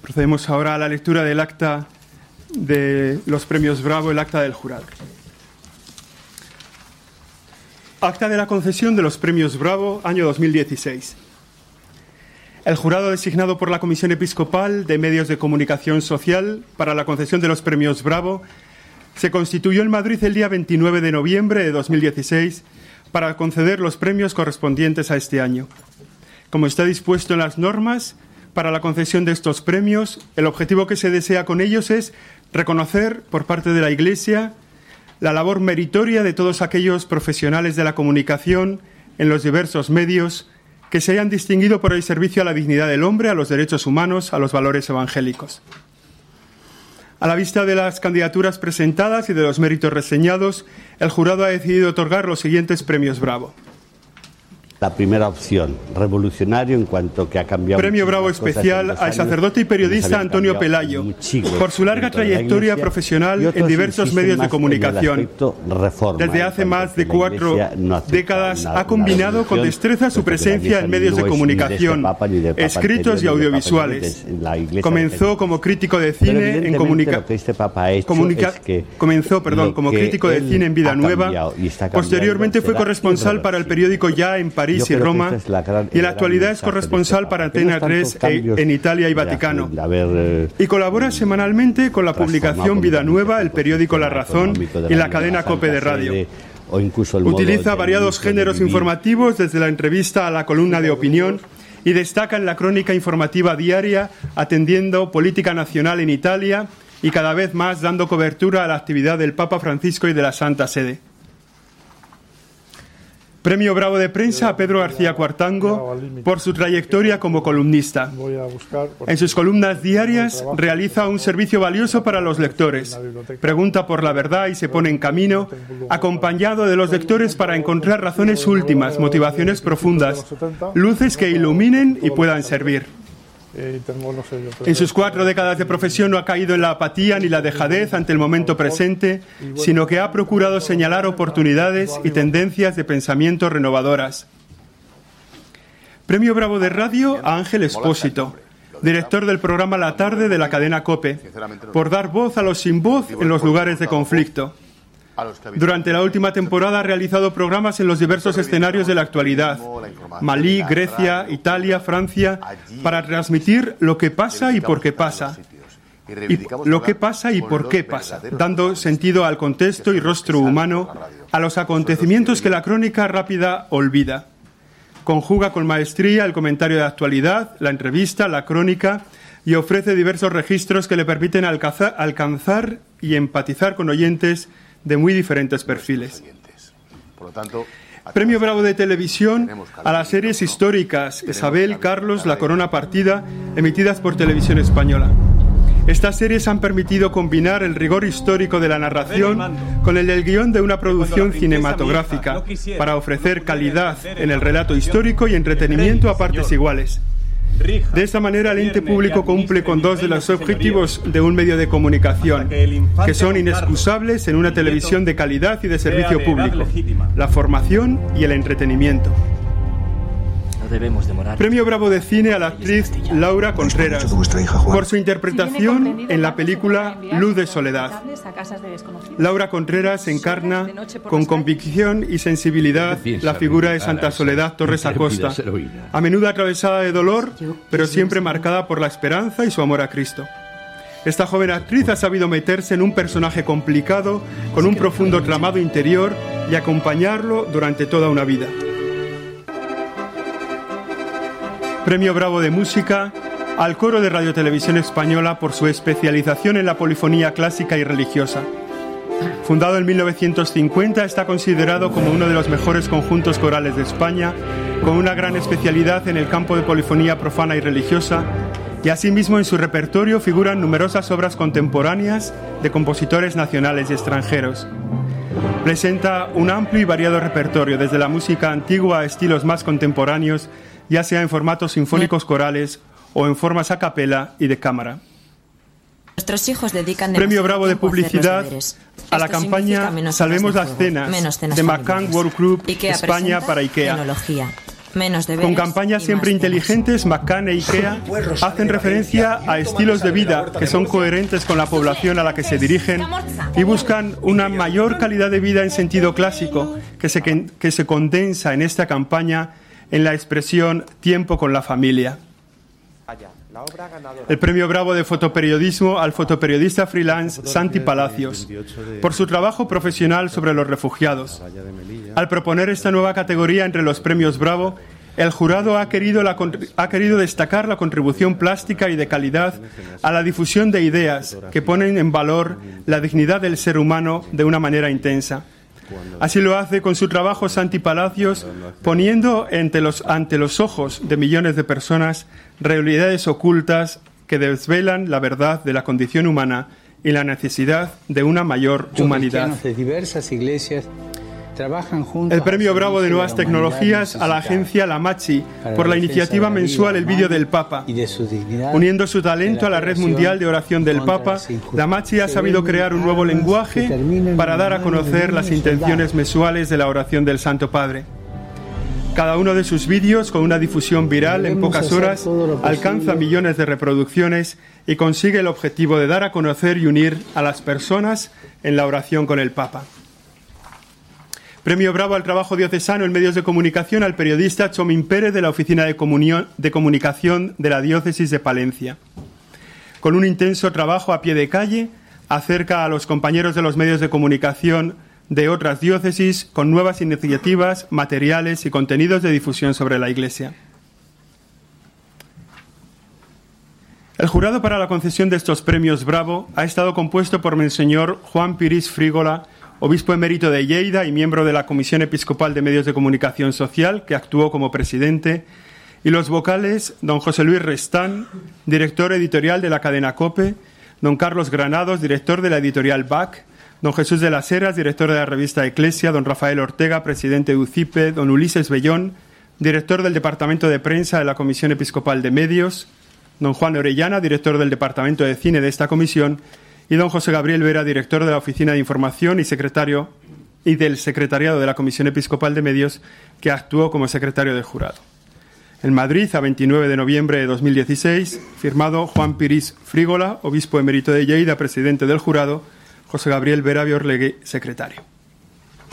Procedemos ahora a la lectura del acta de los premios Bravo, el acta del jurado. Acta de la concesión de los premios Bravo, año 2016. El jurado designado por la Comisión Episcopal de Medios de Comunicación Social para la concesión de los premios Bravo se constituyó en Madrid el día 29 de noviembre de 2016 para conceder los premios correspondientes a este año. Como está dispuesto en las normas para la concesión de estos premios, el objetivo que se desea con ellos es reconocer por parte de la Iglesia la labor meritoria de todos aquellos profesionales de la comunicación en los diversos medios que se hayan distinguido por el servicio a la dignidad del hombre, a los derechos humanos, a los valores evangélicos. A la vista de las candidaturas presentadas y de los méritos reseñados, el jurado ha decidido otorgar los siguientes premios Bravo. La primera opción, revolucionario en cuanto que ha cambiado... Premio Bravo especial al sacerdote y periodista Antonio Pelayo, por su larga trayectoria profesional en diversos medios de comunicación. Desde hace más de 4 décadas ha combinado con destreza su presencia en medios de comunicación, escritos y audiovisuales. Comenzó como crítico de cine en como crítico de cine en Vida Nueva. Posteriormente fue corresponsal para el periódico Ya en París y Roma, y en la actualidad es corresponsal para Antena 3 en Italia y Vaticano. Y colabora semanalmente con la publicación Vida Nueva, el periódico La Razón y la cadena COPE de radio. Utiliza variados géneros informativos, desde la entrevista a la columna de opinión, y destaca en la crónica informativa diaria, atendiendo política nacional en Italia y cada vez más dando cobertura a la actividad del Papa Francisco y de la Santa Sede. Premio Bravo de Prensa a Pedro García Cuartango por su trayectoria como columnista. En sus columnas diarias realiza un servicio valioso para los lectores. Pregunta por la verdad y se pone en camino, acompañado de los lectores para encontrar razones últimas, motivaciones profundas, luces que iluminen y puedan servir. En sus 4 décadas de profesión no ha caído en la apatía ni la dejadez ante el momento presente, sino que ha procurado señalar oportunidades y tendencias de pensamiento renovadoras. Premio Bravo de Radio a Ángel Expósito, director del programa La Tarde de la cadena COPE, por dar voz a los sin voz en los lugares de conflicto. Durante la última temporada ha realizado programas en los diversos escenarios de la actualidad, Malí, Grecia, Italia, Francia, para transmitir lo que pasa y por qué pasa. Lo que pasa y por qué pasa, dando sentido al contexto y rostro humano a los acontecimientos que la crónica rápida olvida. Conjuga con maestría el comentario de actualidad, la entrevista, la crónica, y ofrece diversos registros que le permiten alcanzar y empatizar con oyentes de muy diferentes perfiles. Premio Bravo de Televisión a las series históricas Isabel, Carlos, La Corona Partida, emitidas por Televisión Española. Estas series han permitido combinar el rigor histórico de la narración con el del guión de una producción cinematográfica, para ofrecer calidad en el relato histórico y entretenimiento a partes iguales. De esta manera, el ente público cumple con 2 de los objetivos de un medio de comunicación, que son inexcusables en una televisión de calidad y de servicio público: la formación y el entretenimiento. Premio Bravo de Cine a la actriz Laura Contreras por su interpretación en la película Luz de Soledad. Laura Contreras encarna con convicción y sensibilidad la figura de Santa Soledad Torres Acosta, a menudo atravesada de dolor, pero siempre marcada por la esperanza y su amor a Cristo. Esta joven actriz ha sabido meterse en un personaje complicado, con un profundo tramado interior, y acompañarlo durante toda una vida. Premio Bravo de Música al Coro de Radio Televisión Española por su especialización en la polifonía clásica y religiosa. Fundado en 1950, está considerado como uno de los mejores conjuntos corales de España, con una gran especialidad en el campo de polifonía profana y religiosa, y asimismo en su repertorio figuran numerosas obras contemporáneas de compositores nacionales y extranjeros. Presenta un amplio y variado repertorio, desde la música antigua a estilos más contemporáneos, ya sea en formatos sinfónicos corales o en formas a capela y de cámara. Nuestros hijos dedican Premio Bravo de Publicidad a la campaña Salvemos las Cenas de McCann World Group España para IKEA. Menos deberes Con campañas y siempre más cenas. inteligentes, McCann e IKEA hacen referencia a estilos de vida que son coherentes con la población a la que se dirigen y buscan una mayor calidad de vida en sentido clásico que se condensa en esta campaña en la expresión tiempo con la familia. El premio Bravo de fotoperiodismo al fotoperiodista freelance Santi Palacios por su trabajo profesional sobre los refugiados. Al proponer esta nueva categoría entre los premios Bravo, el jurado ha querido destacar la contribución plástica y de calidad a la difusión de ideas que ponen en valor la dignidad del ser humano de una manera intensa. Así lo hace con su trabajo Santi Palacios, poniendo ante los ojos de millones de personas realidades ocultas que desvelan la verdad de la condición humana y la necesidad de una mayor humanidad. De diversas iglesias trabajan juntos. El premio Bravo de Nuevas Tecnologías a la agencia Lamachi por la iniciativa mensual El Vídeo del Papa. Uniendo su talento a la red mundial de oración del Papa, Lamachi ha sabido crear un nuevo lenguaje para dar a conocer las intenciones mensuales de la oración del Santo Padre. Cada uno de sus vídeos, con una difusión viral en pocas horas, alcanza millones de reproducciones y consigue el objetivo de dar a conocer y unir a las personas en la oración con el Papa. Premio Bravo al trabajo diocesano en medios de comunicación al periodista Chomín Pérez de la Oficina de Comunicación de la Diócesis de Palencia. Con un intenso trabajo a pie de calle, acerca a los compañeros de los medios de comunicación de otras diócesis con nuevas iniciativas, materiales y contenidos de difusión sobre la Iglesia. El jurado para la concesión de estos premios Bravo ha estado compuesto por Monseñor Juan Piris Frígola, obispo emérito de Lleida y miembro de la Comisión Episcopal de Medios de Comunicación Social, que actuó como presidente, y los vocales don José Luis Restán, director editorial de la cadena COPE, don Carlos Granados, director de la editorial BAC, don Jesús de las Heras, director de la revista Eclesia, don Rafael Ortega, presidente de UCIPE, don Ulises Bellón, director del Departamento de Prensa de la Comisión Episcopal de Medios, don Juan Orellana, director del Departamento de Cine de esta comisión, y don José Gabriel Vera, director de la Oficina de Información y del Secretariado de la Comisión Episcopal de Medios, que actuó como secretario del jurado. En Madrid, a 29 de noviembre de 2016, firmado Juan Piris Frígola, obispo emérito de Lleida, presidente del jurado, José Gabriel Vera Biorlegui, secretario.